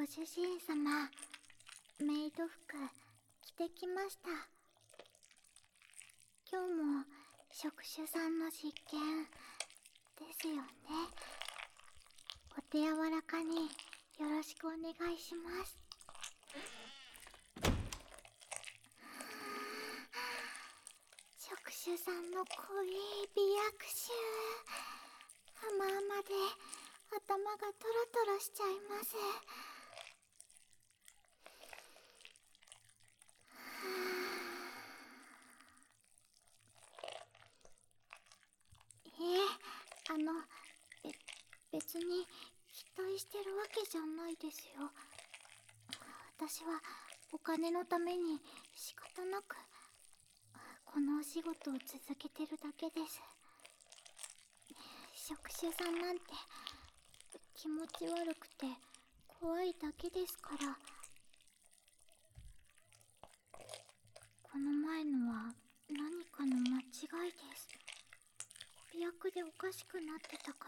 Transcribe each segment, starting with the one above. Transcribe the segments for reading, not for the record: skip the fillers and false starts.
ご主人様、メイド服着てきました。今日も職種さんの実験ですよね。お手柔らかによろしくお願いします。職種さんの濃い美薬臭、甘々で頭がトロトロしちゃいます。別に期待してるわけじゃないですよ。私はお金のために仕方なくこのお仕事を続けてるだけです。職種さんなんて気持ち悪くて怖いだけですから。この前のは何かの間違いです。美薬でおかしくなってたから。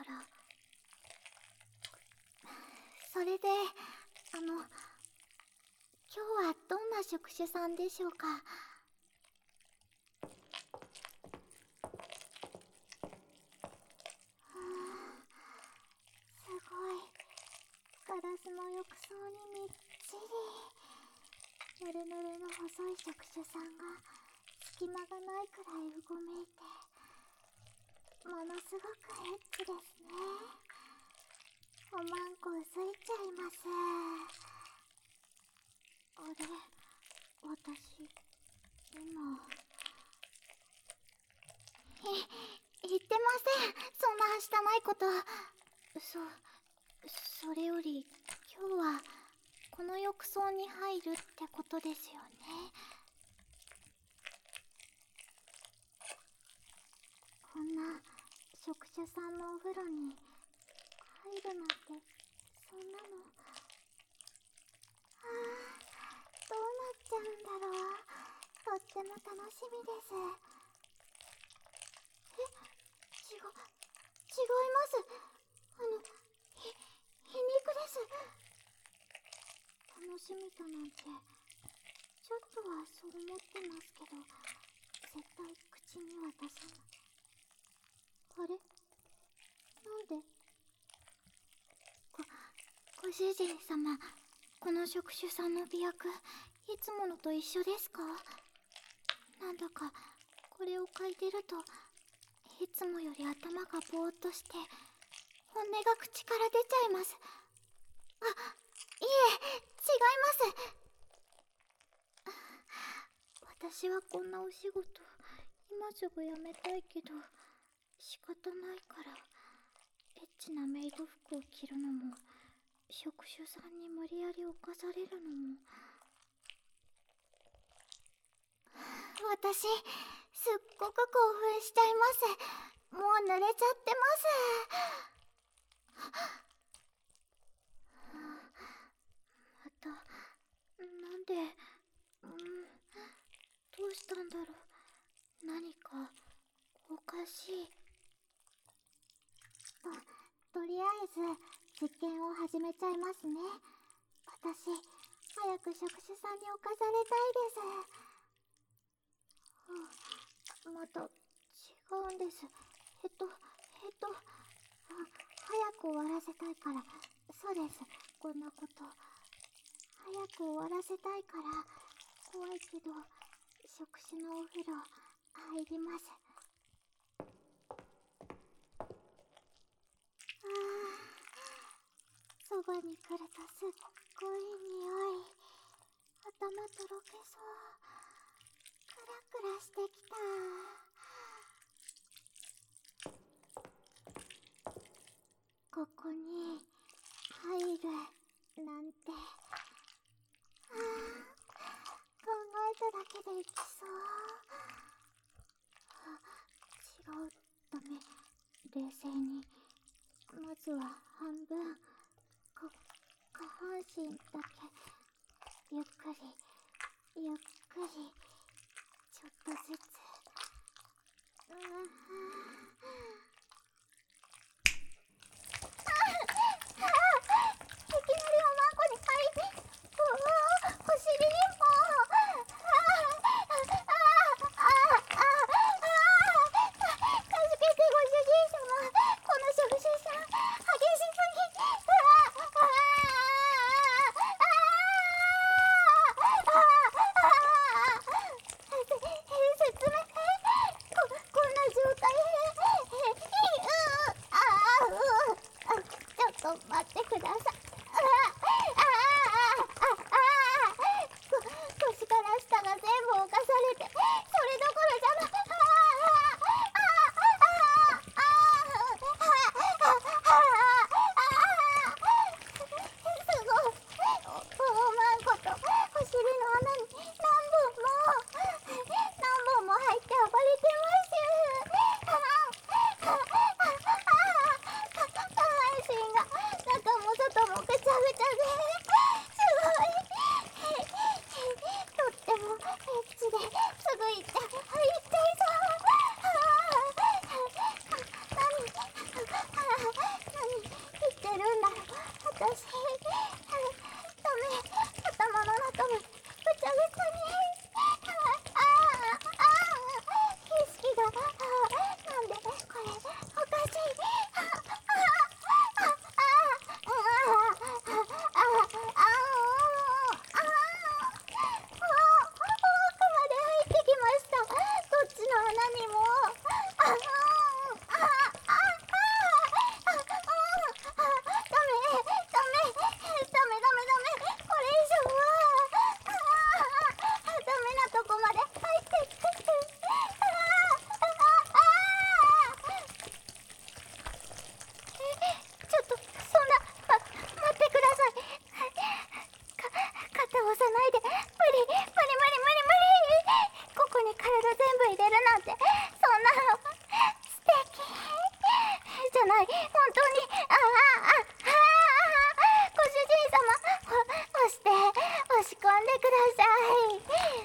それで今日はどんな職種さんでしょうか？すごい、ガラスの浴槽にみっちり。ぬるぬるの細い職種さんが隙間がないくらいうごめいて、ものすごくエッチですね。おまんこ薄いちゃいます。あれ、私今言ってません、そんなはしたないこと。それより今日はこの浴槽に入るってことですよね。こんな職種さんのお風呂に入るなんて、そんなのどうなっちゃうんだろう。とっても楽しみです。違います。皮肉です。楽しみだなんてちょっとはそう思ってますけど、絶対口には出さない。あれ、なんで？ご主人様、この職種さんの美薬、いつものと一緒ですか？なんだかこれを嗅いでるといつもより頭がぼーっとして本音が口から出ちゃいます。いえ、違います。私はこんなお仕事今すぐやめたいけど、仕方ないから。エッチなメイド服を着るのも、職種さんに無理やり犯されるのも。私すっごく興奮しちゃいます。もう濡れちゃってます。またなんで、どうしたんだろう。何かおかしい。とりあえず実験を始めちゃいますね。私早く職種さんに侵されたいです。また違うんです。早く終わらせたいから。そうです、こんなこと。早く終わらせたいから、怖いけど、職種のお風呂、入ります。そばに来るとすっごい匂い。頭とろけそう。クラクラしてきた。ここに入るなんて、考えただけで行きそう。違う、ダメ。冷静に。まずは半分、下半身だけ、ゆっくり、ゆっくり、ちょっとずつ。いきなりおまんこに入っ押し込んでください。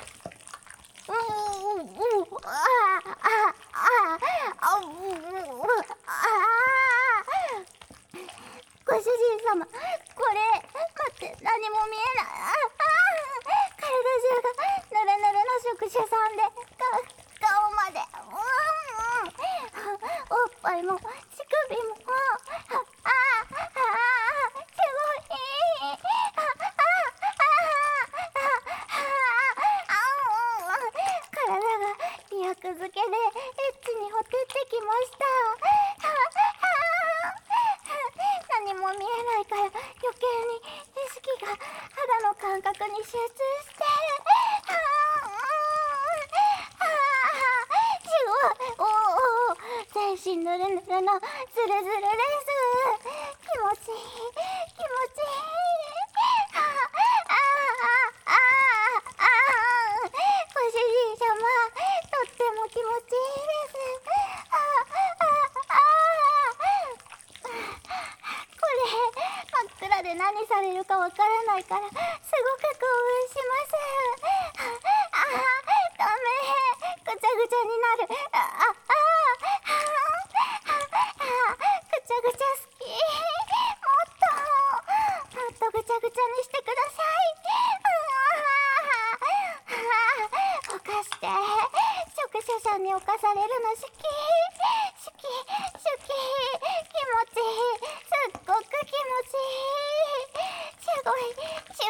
ご主人様、これ待って、何も見えない。体中がヌルヌルの触手さんで、顔まで、おっぱいも乳首も、すごい。体がリアク付けでエッチにほてってきました。何も見えないから余計に意識が肌の感覚に集中して、すごい。全身ヌルヌルのズルズルです。気持ちいい、気持ちいい。ご主人様、とっても気持ちいいです。これ真っ暗で何されるかわからないからすごく興奮します。ダメ、ぐちゃぐちゃになる。ぐちゃぐちゃ好き。もっとぐちゃぐちゃにしてください。犯して触手さんに侵されるの好き。気持ちいい。すっごく気持ちいい。すごい。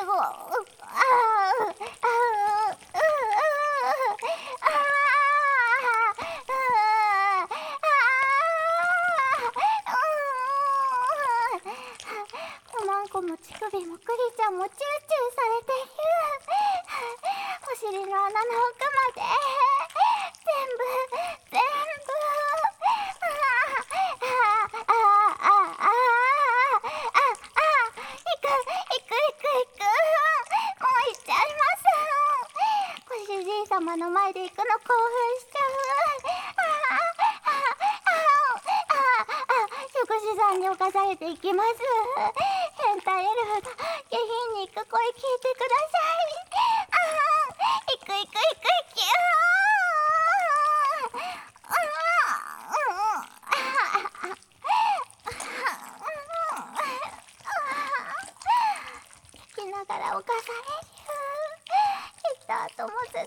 おまんこも乳首もクリちゃんもチューチューされている。お尻の穴の奥まで全部。もう行っちゃいます。ご主人様の前で行くの興奮しちゃう。触手さんに侵されていきます。変態エルフが下品に行く声聞いてください。行く。聞きながら犯される。行った後もずっと犯される。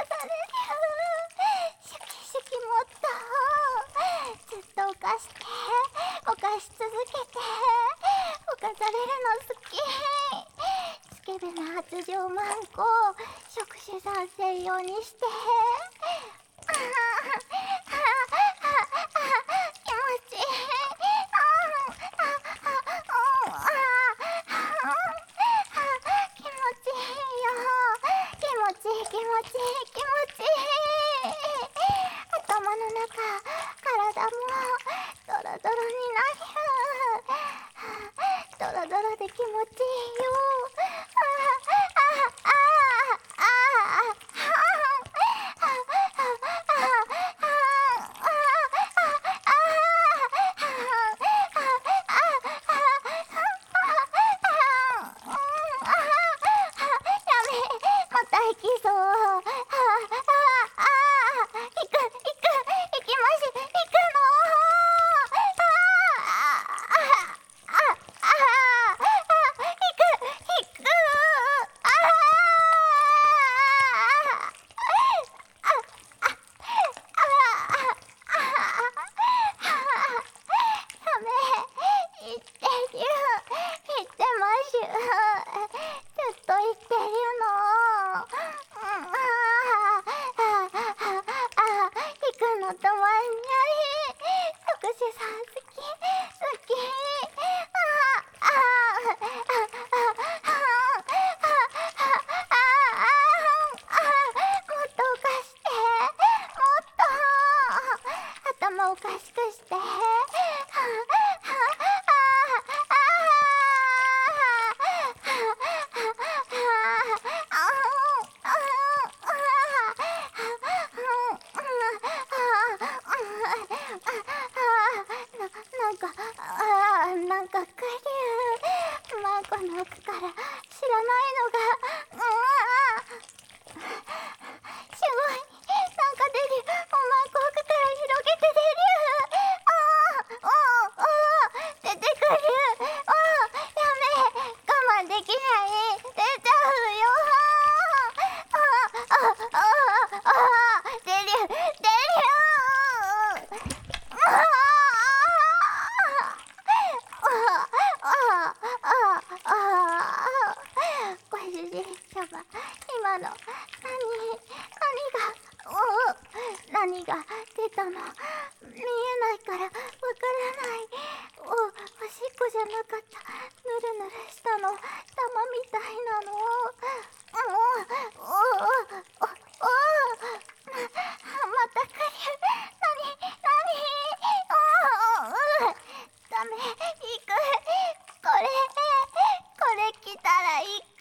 シュキもっとずっと犯し続けて、犯されるの好き。スケベな発情マンコを触手さん専用にして、気持ちいい。気持ちいい。頭の中、体もドロドロになる。ドロドロで気持ちいいよ。また行きそう。 今の何が出たの？見えないからわからない。おしっこじゃなかった。ぬるぬるしたの、玉みたいなの。また来る。ダメ、行く。これ来たら行く。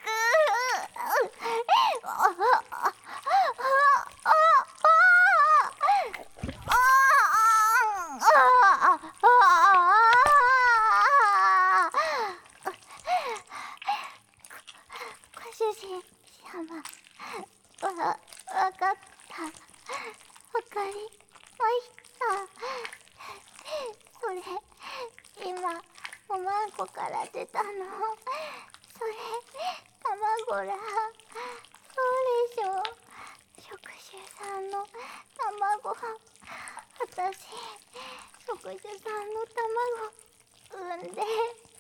ご主人様、わかった。わかりました。それ、今、おまんこから出たの。それ、卵ら。そうでしょ。職種さんの卵。私、職種さんの卵、産んで、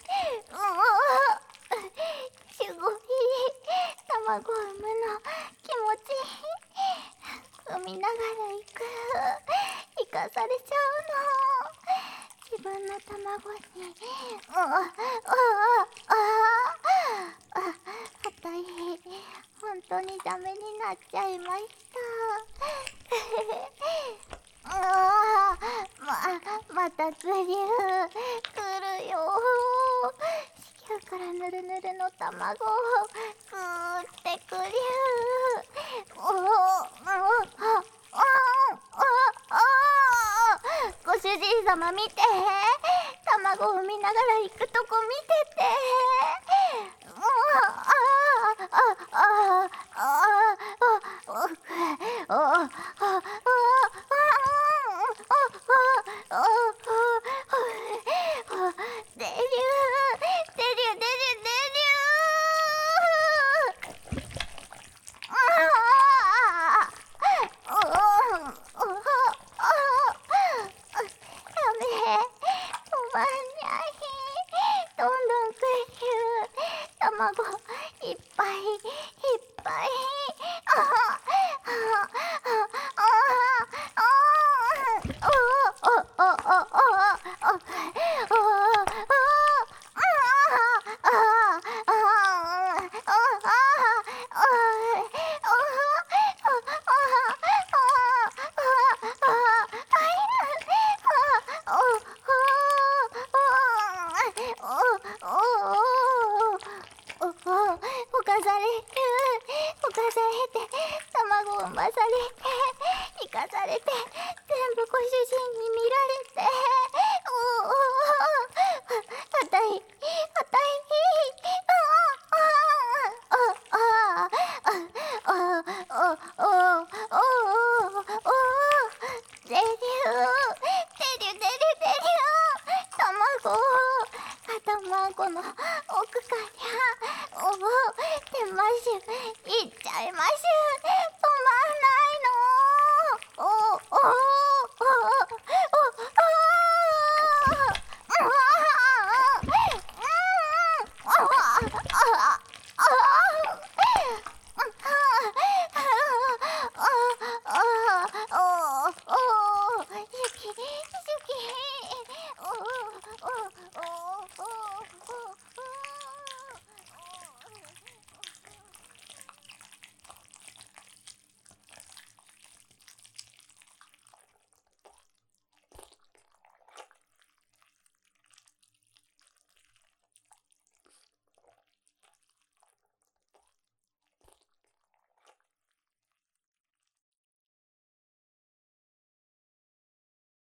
すごい、卵産むの、気持ちいい。産みながら行く。生かされちゃうの。自分の卵に、大変、本当にダメになっちゃいました。また来るよ。子宮からぬるぬるの卵をグーってくりゅご主人様見て。卵を産みながら行くとこ見てて。どんどん来る。卵いっぱいいっぱい。犯されて、卵を産まされて、生かされて、全部ご主人に見られて、あたい、出る、卵、卵の奥から、出ましゅ、いっちゃいましゅ、止まんないの。